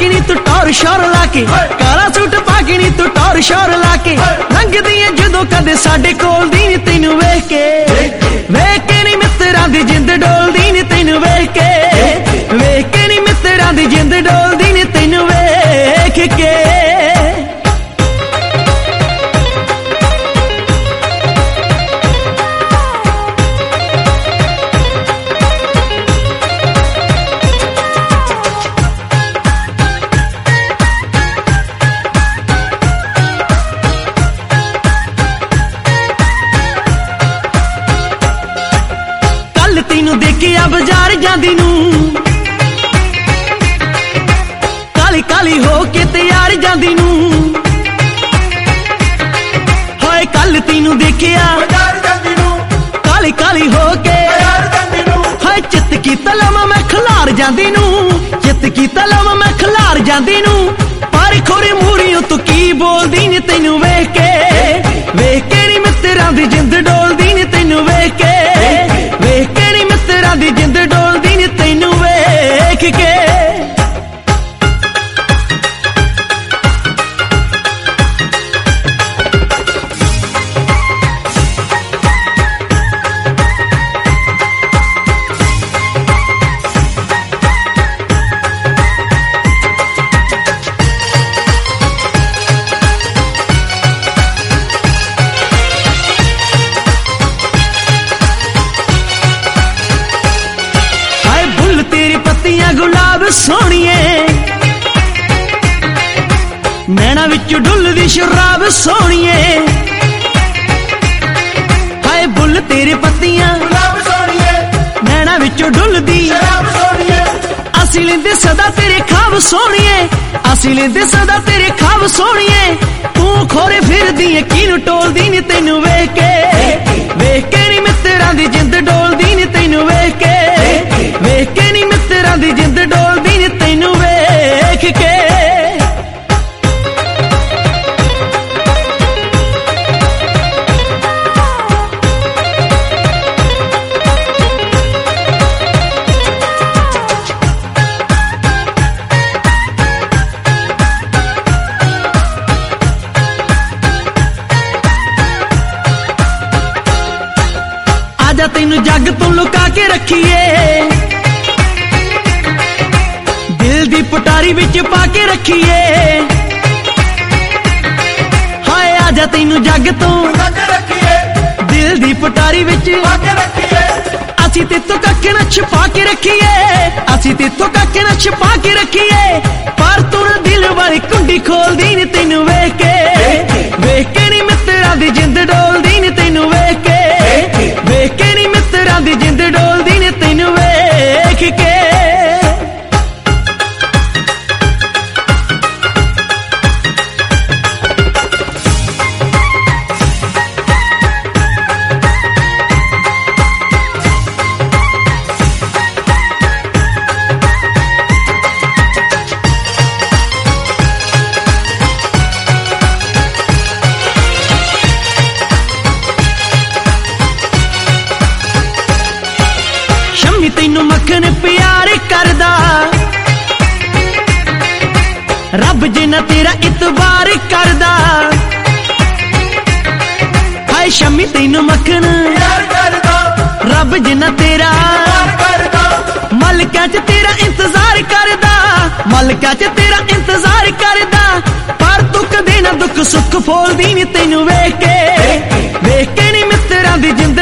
के नी तू टौर शौर लाके, काला सूट पा के नी तू टौर शौर लाके लंघदी ऐ जदों कदे साडे कोल दी नी तैनू वेख के नी मित्तरां दी जिंद डोलदी नी तैनू वेख के नी मित्तरां दी जिंद डोलदी नी तैनू वेख के। तैनू देखिया बाजार जांदी नू काली काली हो के तैयार जांदी नू, हाय कल तैनू देखिया बाजार जांदी नू काली काली हो के तैयार जांदी नू, हाय चित की तलम मैं खलार जांदी नू, चित की तलम मैं खलार जांदी नू, पर खोरे मूरियों तू की बोलदी नी तैनू वेख के नी मित्तरां दी जिंद डोलदी नी तैनू वेख के नी मित्तरां दी जिंद डोलदी नी तैनू वेख के। गुलाब सोहणिए नैना विच डुलदी शराब सोहणिए, हाय बुल तेरे पत्तियां गुलाब सोहणिए नैना विच डुलदी शराब सोहणिए, असीं लैंदे सदा तेरे खाब सोहणिए, असीं लैंदे सदा तेरे खाब सोहणिए, तू खोरे फिरदी ऐ किनू टोलदी नी तैनू वेख के नी मित्तरां दी जिंद डोलदी नी तैनू वेख के नी मित्तरां दी जिंद डोलदी नी तैनू वेख के। आजा तैनू जग तू लुका के रखिए, दिल दी पटारी विच पाके रखिए, हाय आजा तैनू जग तू लुका के रखिए, दिल दी पटारी विच पाके रखिए, असीं तेतों कख ना छुपा के रखिए, असीं तेतों कख ना छुपा के रखिए, पर तू ना दिल वाली कुंडी खोलदी नी तैनू वेख के नी मित्तरां दी जिंद डोलदी नी तैनू वेख के नी मित्तरां दी जिंद डोलदी नी तैनू वेख के। तैनू मक्खन प्यार करदा रब जिन्ना तेरा इतबार करदा, हाय शम्मी तैनू मक्खन प्यार करदा रब जिन्ना तेरा करदा, मलका च तेरा इंतजार करदा, मलका च तेरा इंतजार करदा, पर तू कदे ना दुख सुख फोलदी नी तैनू वेख के नी मित्तरां दी जिंद